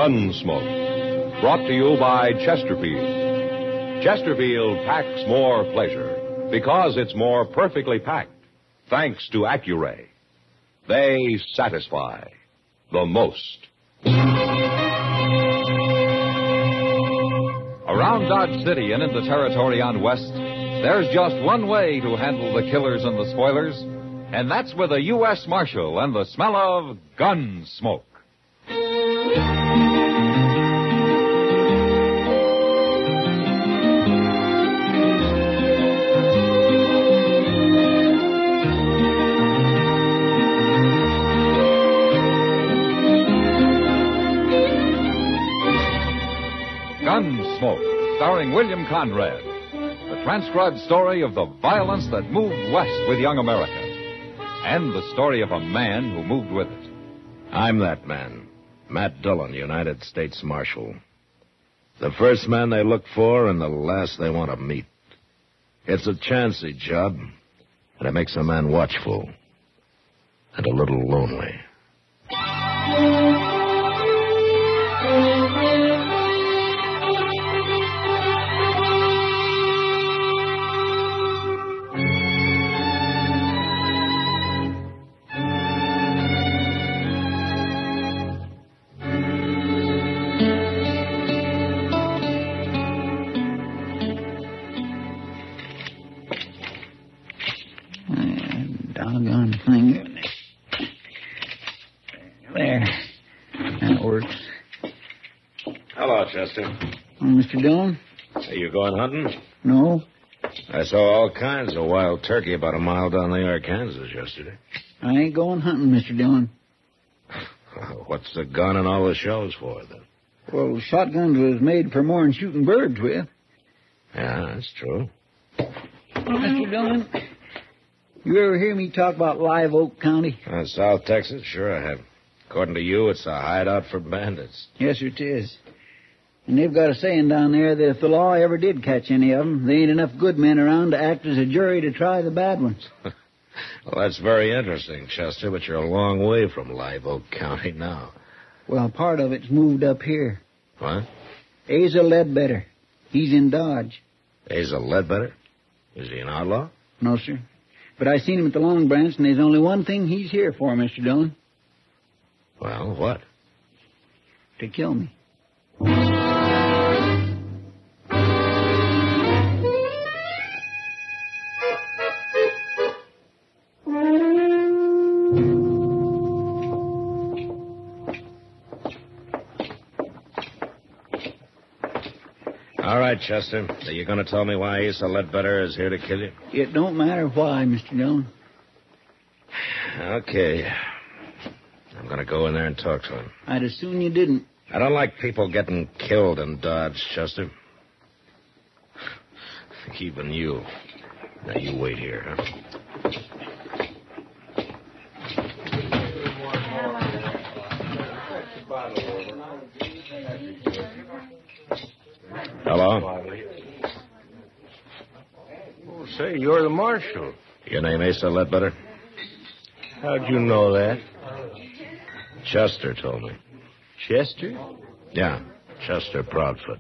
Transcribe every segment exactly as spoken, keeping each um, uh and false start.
Gunsmoke, brought to you by Chesterfield. Chesterfield packs more pleasure because it's more perfectly packed, thanks to Accuray. They satisfy the most. Around Dodge City and in the territory on West, there's just one way to handle the killers and the spoilers, and that's with a U S Marshal and the smell of gun smoke. Gunsmoke, starring William Conrad. The transcribed story of the violence that moved west with young America. And the story of a man who moved with it. I'm that man, Matt Dillon, United States Marshal. The first man they look for and the last they want to meet. It's a chancy job, and it makes a man watchful and a little lonely. Doggone thing. There. That works. Hello, Chester. Oh, Mister Dillon? Are you going hunting? No. I saw all kinds of wild turkey about a mile down the Arkansas yesterday. I ain't going hunting, Mister Dillon. What's the gun and all the shells for, then? Well, shotguns was made for more than shooting birds with. Yeah, that's true. Mister Dillon, you ever hear me talk about Live Oak County? Uh, South Texas? Sure I have. According to you, it's a hideout for bandits. Yes, it is. And they've got a saying down there that if the law ever did catch any of them, there ain't enough good men around to act as a jury to try the bad ones. Well, that's very interesting, Chester, but you're a long way from Live Oak County now. Well, part of it's moved up here. What? Asa Ledbetter. He's in Dodge. Asa Ledbetter? Is he an outlaw? No, sir. But I seen him at the Long Branch, and there's only one thing he's here for, Mister Dillon. Well, what? To kill me. All right, Chester. So you're going to tell me why Asa Ledbetter is here to kill you? It don't matter why, Mister Dillon. Okay. I'm going to go in there and talk to him. I'd as soon you didn't. I don't like people getting killed in Dodge, Chester. Even you. Now, you wait here, huh? Hello? Oh, say, you're the marshal. Your name Asa Ledbetter? How'd you know that? Chester told me. Chester? Yeah, Chester Proudfoot.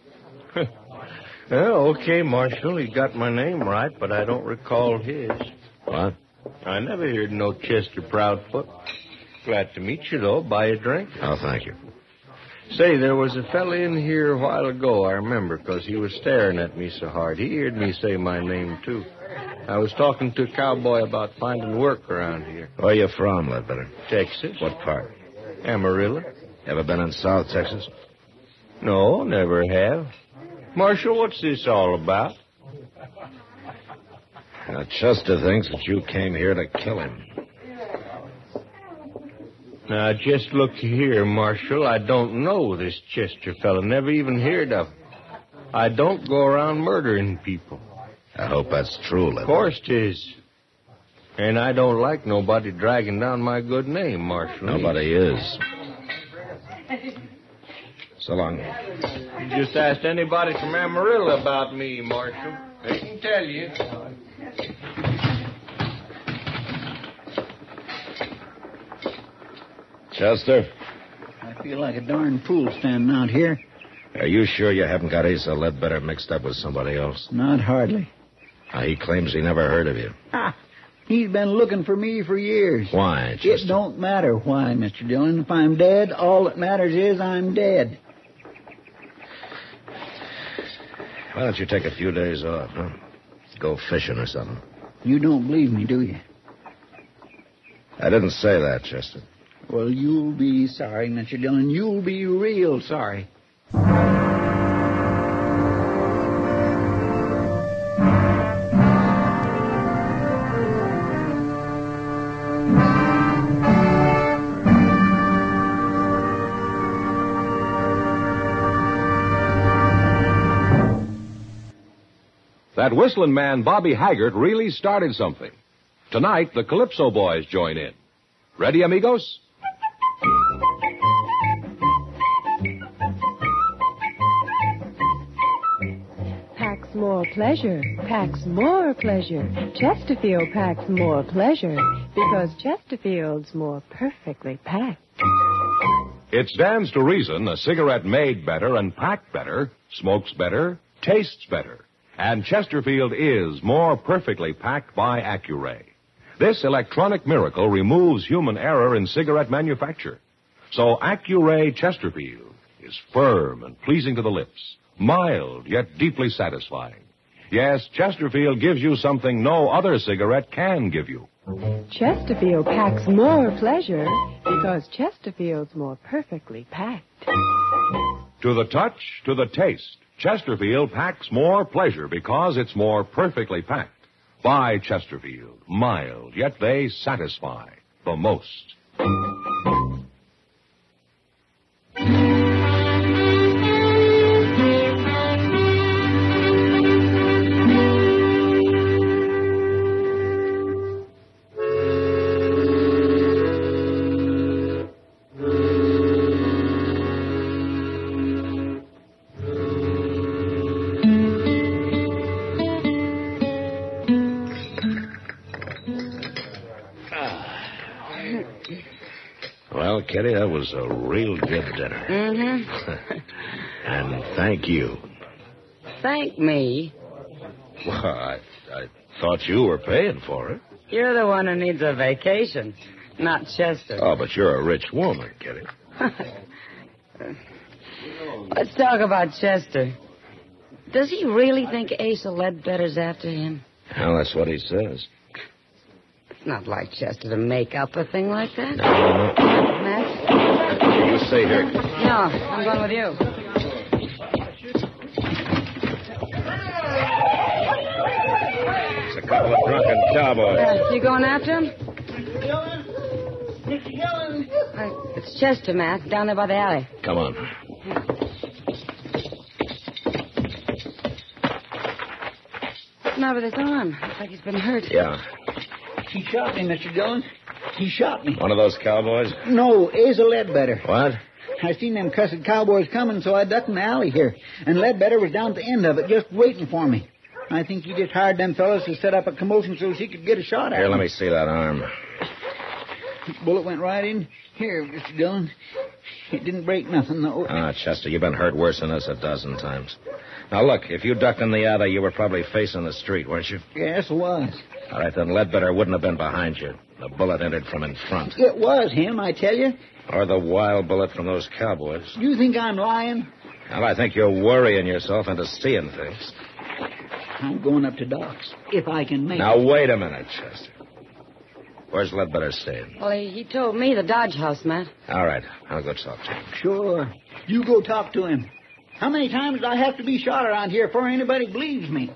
Well, okay, Marshal, he got my name right, but I don't recall his. What? I never heard no Chester Proudfoot. Glad to meet you, though. Buy a drink? Oh, thank you. Say, there was a fella in here a while ago, I remember, because he was staring at me so hard. He heard me say my name, too. I was talking to a cowboy about finding work around here. Where you from, Ledbetter? Texas. What part? Amarillo. Ever been in South Texas? No, never have. Marshal, what's this all about? Now, Chester thinks that you came here to kill him. Now, just look here, Marshal. I don't know this Chester fella. Never even heard of him. I don't go around murdering people. I hope that's true, Ledbetter. Of course it is. And I don't like nobody dragging down my good name, Marshal. Nobody is. So long. You just asked anybody from Amarillo about me, Marshal. They can tell you. Chester? I feel like a darn fool standing out here. Are you sure you haven't got Asa Ledbetter mixed up with somebody else? Not hardly. Uh, he claims he never heard of you. Ah, he's been looking for me for years. Why, Chester? It don't matter why, Mister Dillon. If I'm dead, all that matters is I'm dead. Why don't you take a few days off, huh? Go fishing or something. You don't believe me, do you? I didn't say that, Chester. Well, you'll be sorry, Mister Dillon. You'll be real sorry. That whistling man, Bobby Haggart, really started something. Tonight, the Calypso Boys join in. Ready, amigos? Packs more pleasure, packs more pleasure. Chesterfield packs more pleasure because Chesterfield's more perfectly packed. It stands to reason a cigarette made better and packed better, smokes better, tastes better. And Chesterfield is more perfectly packed by Accuray. This electronic miracle removes human error in cigarette manufacture. So Accuray Chesterfield is firm and pleasing to the lips, mild yet deeply satisfying. Yes, Chesterfield gives you something no other cigarette can give you. Chesterfield packs more pleasure because Chesterfield's more perfectly packed. To the touch, to the taste, Chesterfield packs more pleasure because it's more perfectly packed. By Chesterfield, mild, yet they satisfy the most. Well, Kitty, that was a real good dinner. Mm-hmm. And thank you. Thank me. Well, I, I thought you were paying for it. You're the one who needs a vacation, not Chester. Oh, but you're a rich woman, Kitty. Let's talk about Chester. Does he really think Asa Ledbetter's after him? Well, that's what he says. It's not like Chester to make up a thing like that. No, no, no. Max? You stay here. No, I'm going with you. It's a couple of drunken cowboys. Uh, you going after him? Mister Dillon. Uh, it's Chester, Matt, down there by the alley. Come on. What's the matter with his arm? Looks like he's been hurt. Yeah. He shot me, Mister Dillon. He shot me. One of those cowboys? No, Asa Ledbetter. What? I seen them cussed cowboys coming, so I ducked in the alley here. And Ledbetter was down at the end of it, just waiting for me. I think he just hired them fellas to set up a commotion so he could get a shot at Here, me. let me see that arm. Bullet went right in here, Mister Dillon. It didn't break nothing, though. Ah, Chester, you've been hurt worse than this a dozen times. Now, look, if you ducked in the alley, you were probably facing the street, weren't you? Yes, it was. All right, then Ledbetter wouldn't have been behind you. The bullet entered from in front. It was him, I tell you. Or the wild bullet from those cowboys. You think I'm lying? Well, I think you're worrying yourself into seeing things. I'm going up to Doc's, if I can make Now, it. wait a minute, Chester. Where's Ledbetter staying? Well, he, he told me the Dodge House, Matt. All right, I'll go talk to him. Sure. You go talk to him. How many times do I have to be shot around here before anybody believes me?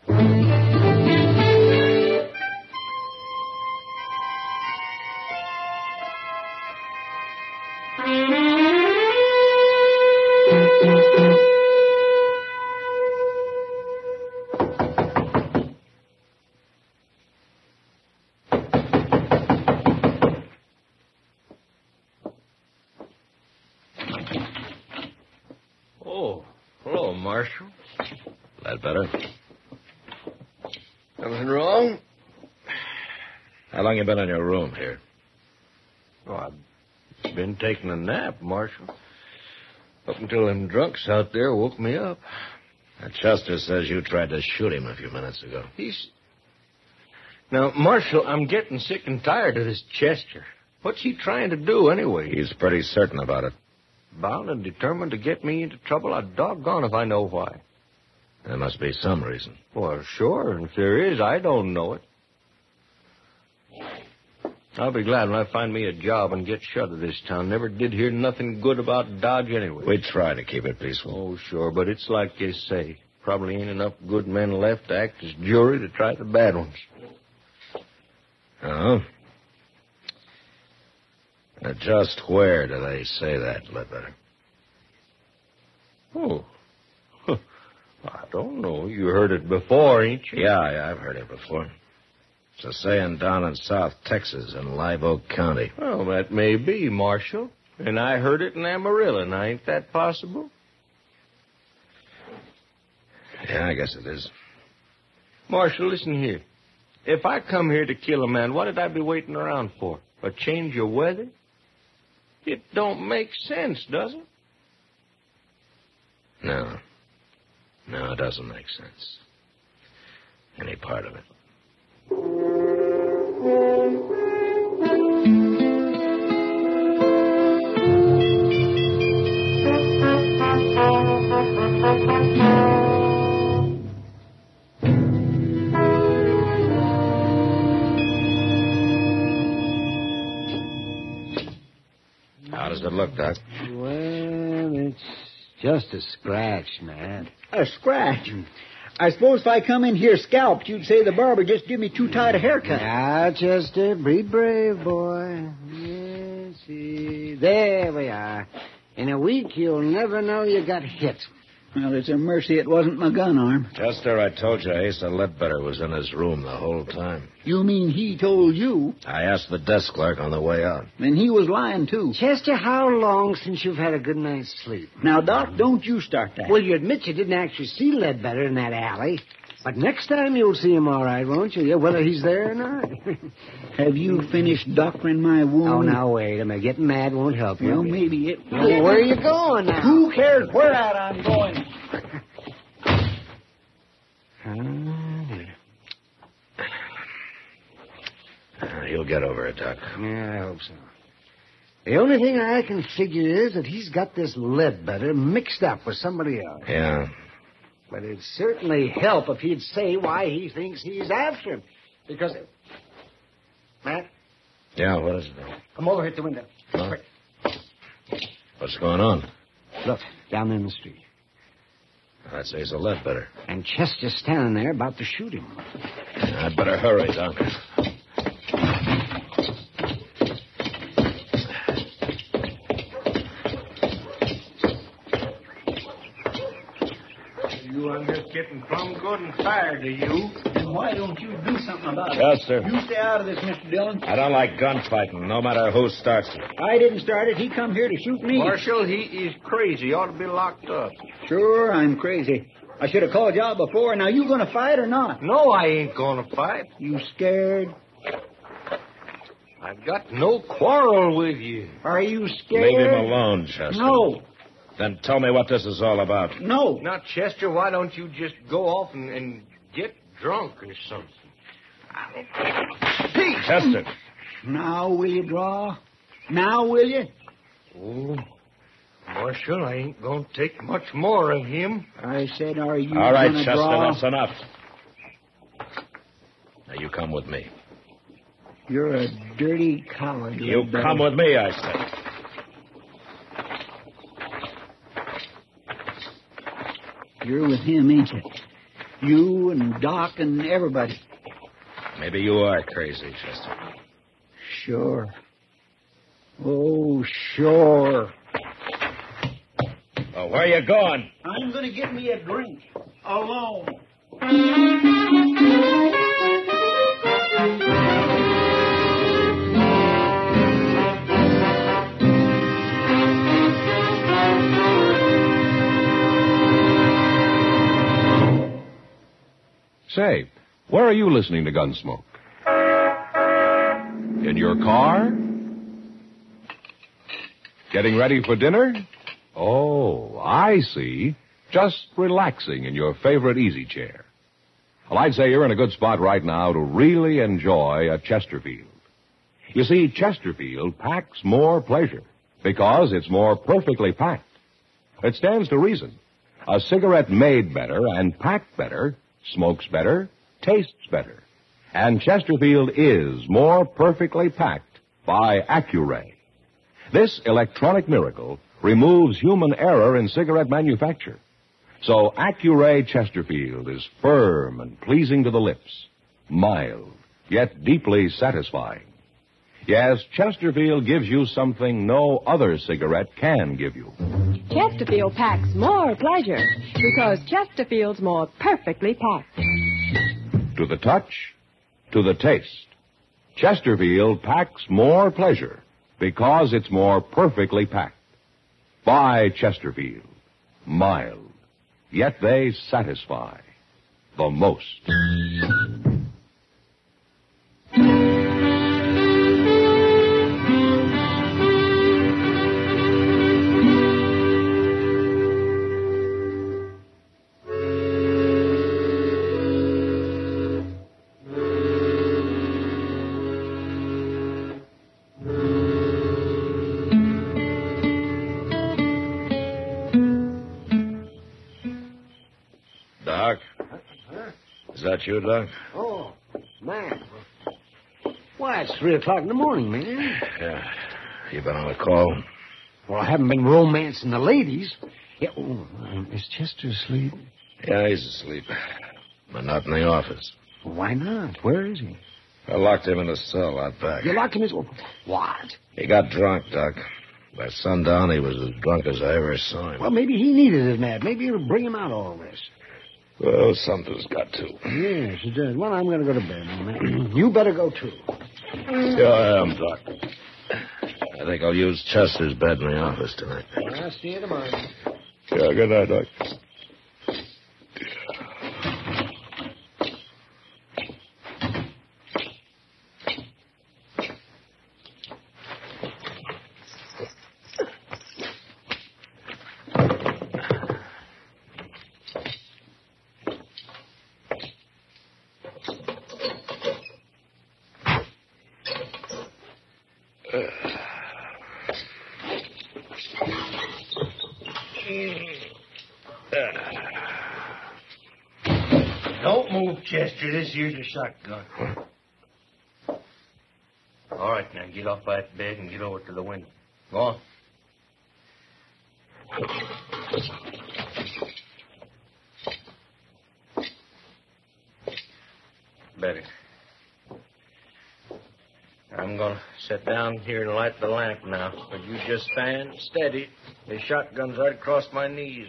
Oh, hello, Marshal. Ledbetter? Something wrong? How long you been in your room here? Oh, I've been been taking a nap, Marshal. Up until them drunks out there woke me up. Now, Chester says you tried to shoot him a few minutes ago. He's... Now, Marshal, I'm getting sick and tired of this Chester. What's he trying to do, anyway? He's pretty certain about it. Bound and determined to get me into trouble? I'd doggone if I know why. There must be some reason. Well, sure, and if there is, I don't know it. I'll be glad when I find me a job and get shut of this town. Never did hear nothing good about Dodge anyway. We try to keep it peaceful. Oh, sure, but it's like you say. Probably ain't enough good men left to act as jury to try the bad ones. Oh? Now, just where do they say that, Ledbetter? Oh. I don't know. You heard it before, ain't you? Yeah, yeah, I've heard it before. It's a saying down in South Texas in Live Oak County. Well, that may be, Marshal. And I heard it in Amarillo. Now, ain't that possible? Yeah, I guess it is. Marshal, listen here. If I come here to kill a man, what did I be waiting around for? A change of weather? It don't make sense, does it? No. No, it doesn't make sense. Any part of it. How does it look, Doc? Well, it's just a scratch, Matt. A scratch? I suppose if I come in here scalped, you'd say the barber just give me too tight a haircut. Now, Chester, be brave, boy. Yes, see. There we are. In a week, you'll never know you got hit. Well, it's a mercy it wasn't my gun arm. Chester, I told you Asa Ledbetter was in his room the whole time. You mean he told you? I asked the desk clerk on the way out. Then he was lying, too. Chester, how long since you've had a good night's sleep? Now, Doc, don't you start that. Well, you admit you didn't actually see Ledbetter in that alley. But next time you'll see him all right, won't you? Yeah, whether he's there or not. Have you finished doctoring my wound? Oh, now, wait a minute. Getting mad won't help you. Well, maybe it will. Well, where are you going now? Who cares where at I'm going? Uh, he'll get over it, Doc. Yeah, I hope so. The only thing I can figure is that he's got this Ledbetter mixed up with somebody else. Yeah. But it'd certainly help if he'd say why he thinks he's after him. Because... It... Matt? Yeah, what is it? Come over here at the window. Huh? Quick. What's going on? Look, down there in the street. That's Asa Ledbetter. And Chester's standing there about to shoot him. I'd better hurry, Doc. You, I'm just getting plumb good and tired of you. Then why don't you do something about it? Chester. You stay out of this, Mister Dillon. I don't like gunfighting, no matter who starts it. I didn't start it. He come here to shoot me. Marshal, he is crazy. He ought to be locked up. Sure, I'm crazy. I should have called you out before. Now, you going to fight or not? No, I ain't going to fight. You scared? I've got no quarrel with you. Are you scared? Leave him alone, Chester. No. Then tell me what this is all about. No. Now, Chester, why don't you just go off and, and get drunk or something? Pete! Chester. Now will you draw? Now will you? Oh, Marshal, I ain't going to take much more of him. I said, are you All right, gonna Chester, draw? that's enough. Now, you come with me. You're a dirty coward. You Ledbetter. come with me, I say. You're with him, ain't you? You and Doc and everybody. Maybe you are crazy, Chester. Sure. Oh, sure. Oh, where are you going? I'm going to get me a drink. Alone. Say, where are you listening to Gunsmoke? In your car? Getting ready for dinner? Oh, I see. Just relaxing in your favorite easy chair. Well, I'd say you're in a good spot right now to really enjoy a Chesterfield. You see, Chesterfield packs more pleasure because it's more perfectly packed. It stands to reason. A cigarette made better and packed better smokes better, tastes better. And Chesterfield is more perfectly packed by Accuray. This electronic miracle removes human error in cigarette manufacture. So Accuray Chesterfield is firm and pleasing to the lips, mild, yet deeply satisfying. Yes, Chesterfield gives you something no other cigarette can give you. Chesterfield packs more pleasure because Chesterfield's more perfectly packed. To the touch, to the taste, Chesterfield packs more pleasure because it's more perfectly packed. Buy Chesterfield. Mild, yet they satisfy the most. Doc? Is that you, Doc? Oh, man. Why, it's three o'clock in the morning, man. Yeah. You been on a call? Well, I haven't been romancing the ladies. Yeah, oh, uh, is Chester asleep? Yeah, he's asleep. But not in the office. Why not? Where is he? I locked him in a cell out back. You locked him in... What? He got drunk, Doc. By sundown, he was as drunk as I ever saw him. Well, maybe he needed it, Nat. Maybe it'll bring him out all this. Well, something's got to. Yes, it does. Well, I'm going to go to bed, man. You better go, too. Yeah, I am, Doc. I think I'll use Chester's bed in the office tonight. I'll see you tomorrow. Yeah, good night, Doc. Don't move, Chester. This here's a shotgun. All right, now get off that bed and get over to the window. Go on. Better. I'm going to sit down here and light the lamp now. But you just stand steady. The shotgun's right across my knees.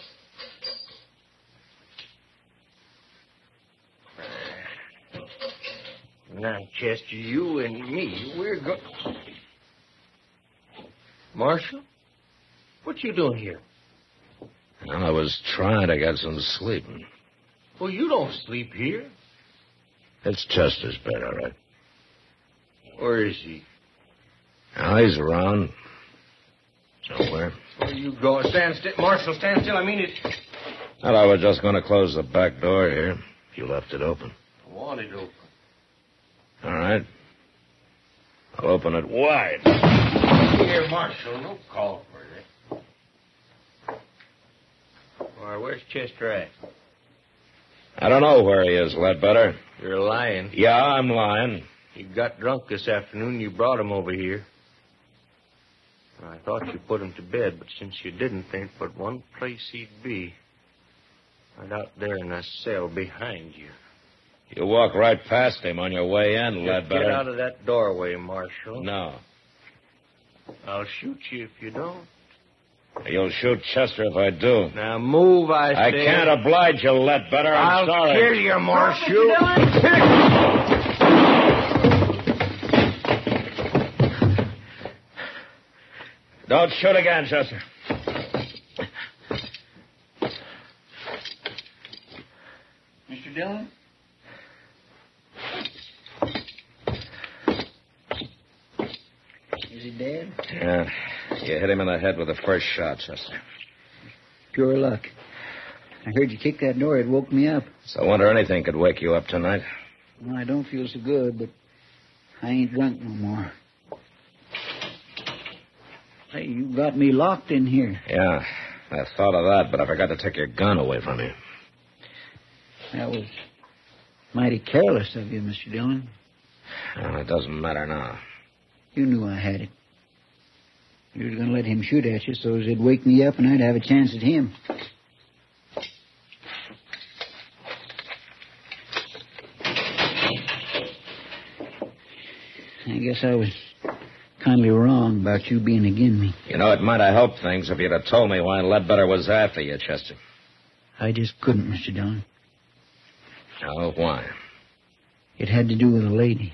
Now, Chester, you and me, we're going... Marshal? What you doing here? Well, I was trying to get some sleep. Well, you don't sleep here. It's Chester's bed, all right. Where is he? Now, he's around. Somewhere. Where you go? Stand still. Marshal, stand still. I mean it. Well, I was just going to close the back door here. You left it open. I want it open. All right. I'll open it wide. Here, Marshal, no call for that. Why, where's Chester at? I don't know where he is, Ledbetter. You're lying. Yeah, I'm lying. He got drunk this afternoon. You brought him over here. I thought you put him to bed, but since you didn't, there ain't but one place he'd be. Right out there in that cell behind you. You walk right past him on your way in, Just Ledbetter. get out of that doorway, Marshal. No. I'll shoot you if you don't. You'll shoot Chester if I do. Now move, I say. I can't oblige you, Ledbetter. I'm I'll sorry. kill you, Marshal. Don't shoot again, Chester. Mister Dillon? Is he dead? Yeah. You hit him in the head with the first shot, Chester. Pure luck. I heard you kick that door. It woke me up. So I wonder anything could wake you up tonight. Well, I don't feel so good, but I ain't drunk no more. Hey, you got me locked in here. Yeah, I thought of that, but I forgot to take your gun away from you. That was mighty careless of you, Mister Dillon. Well, it doesn't matter now. You knew I had it. You were going to let him shoot at you so it'd wake me up and I'd have a chance at him. I guess I was kindly wrong about you being agin me. You know, it might have helped things if you'd have told me why Ledbetter was after you, Chester. I just couldn't, Mister Dillon. Oh, why? It had to do with a lady.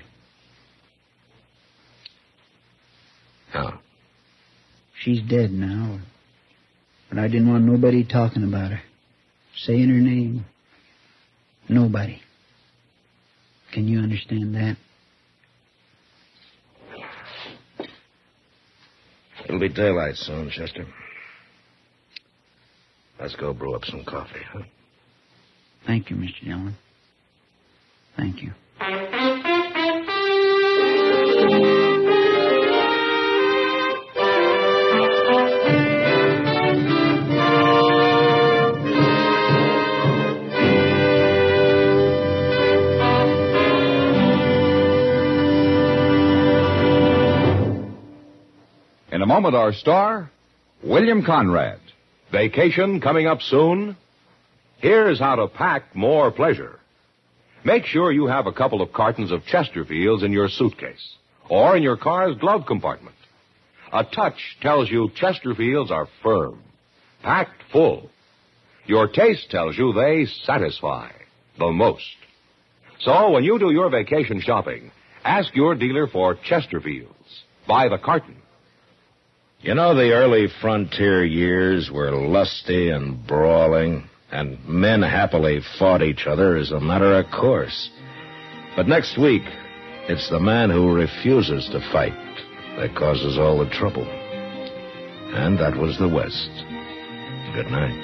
How? She's dead now. But I didn't want nobody talking about her. Saying her name. Nobody. Can you understand that? It'll be daylight soon, Chester. Let's go brew up some coffee, huh? Thank you, Mister Dillon. Thank you. In a moment, our star, William Conrad. Vacation coming up soon? Here's how to pack more pleasure. Make sure you have a couple of cartons of Chesterfields in your suitcase or in your car's glove compartment. A touch tells you Chesterfields are firm, packed full. Your taste tells you they satisfy the most. So when you do your vacation shopping, ask your dealer for Chesterfields by the carton. You know, the early frontier years were lusty and brawling, and men happily fought each other as a matter of course. But next week, it's the man who refuses to fight that causes all the trouble. And that was the West. Good night.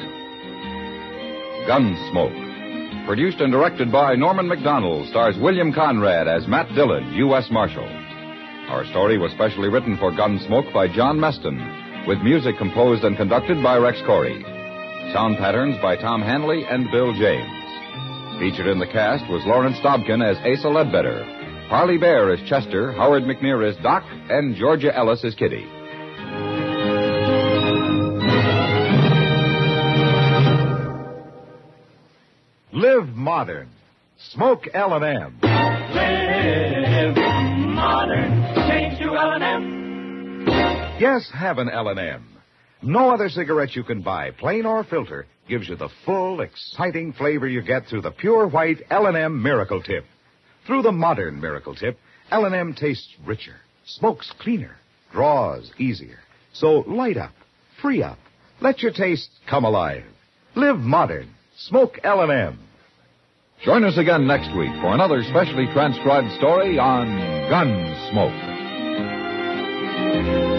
Gunsmoke. Produced and directed by Norman Macdonald, stars William Conrad as Matt Dillon, U S Marshal. Our story was specially written for Gunsmoke by John Meston, with music composed and conducted by Rex Corey. Sound patterns by Tom Hanley and Bill James. Featured in the cast was Lawrence Dobkin as Asa Ledbetter, Harley Bear as Chester, Howard McNear as Doc, and Georgia Ellis as Kitty. Live modern. Smoke L and M. Live modern. Change to L and M. Yes, have an L and M. No other cigarette you can buy, plain or filter, gives you the full, exciting flavor you get through the pure white L and M Miracle Tip. Through the modern Miracle Tip, L and M tastes richer, smokes cleaner, draws easier. So light up, free up, let your taste come alive. Live modern. Smoke L and M. Join us again next week for another specially transcribed story on Gunsmoke.